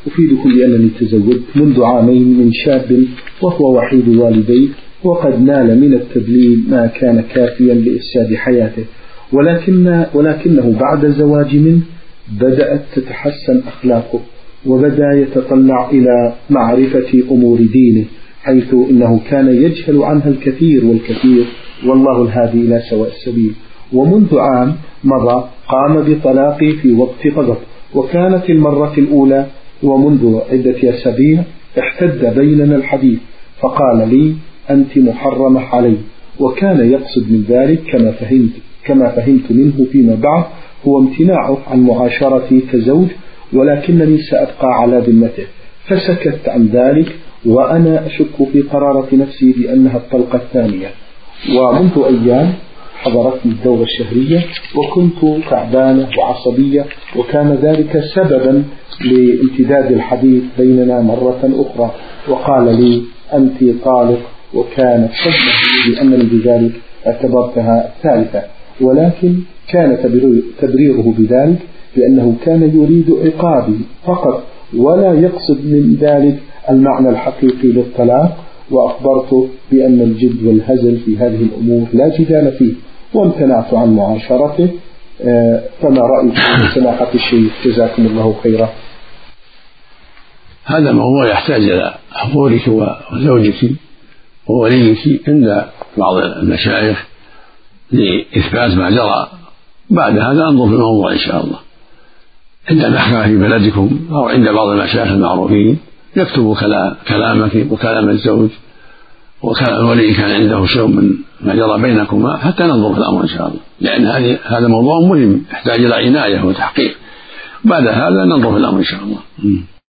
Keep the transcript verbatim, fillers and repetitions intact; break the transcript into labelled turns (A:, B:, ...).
A: أفيدكم بأنني تزوجت منذ عامين من شاب وهو وحيد والديه، وقد نال من التدليل ما كان كافيا لإفساد حياته، ولكن ولكنه بعد الزواج منه بدأت تتحسن أخلاقه، وبدأ يتطلع إلى معرفة أمور دينه، حيث إنه كان يجهل عنها الكثير والكثير، والله الهادي إلى سواء السبيل. ومنذ عام مضى قام بطلاقي في وقت غضب، وكانت المرة الأولى ومنذ عدة أسابيع احتد بيننا الحديث، فقال لي أنت محرمة علي، وكان يقصد من ذلك كما فهمت كما فهمت منه فيما بعد هو امتناعه عن معاشرتي كزوج، ولكنني سأبقى على ذمته، فسكت عن ذلك، وأنا أشك في قرارة نفسي بأنها الطلقة الثانية. ومنذ أيام حضرتني الدورة الشهرية وكنت تعبانة وعصبية، وكان ذلك سببا لامتداد الحديث بيننا مرة أخرى، وقال لي أنت طالق، وكانت صدمة بأنني بذلك اعتبرتها الثالثة، ولكن كان تبريره بذلك بأنه كان يريد عقابي فقط، ولا يقصد من ذلك المعنى الحقيقي للطلاق. وأخبرته بأن الجد والهزل في هذه الأمور لا جدال فيه، وامتنعت عن معاشرته. فما رأيك سماحة الشيخ؟ جزاكم الله خيرا.
B: هذا موضوع يحتاج إلى حضورك وزوجك ووليك عند بعض المشايخ لإثبات ما جرى، بعد هذا انظر في الموضوع إن شاء الله عند المحكمة في بلدكم أو عند بعض المشايخ المعروفين، يكتب كلامك وكلام الزوج وكان الولي كان عنده شيء من ما جرى بينكما حتى ننظر في الأمر إن شاء الله، لأن هذا موضوع مهم يحتاج إلى عناية وتحقيق، بعد هذا ننظر في الأمر إن شاء الله.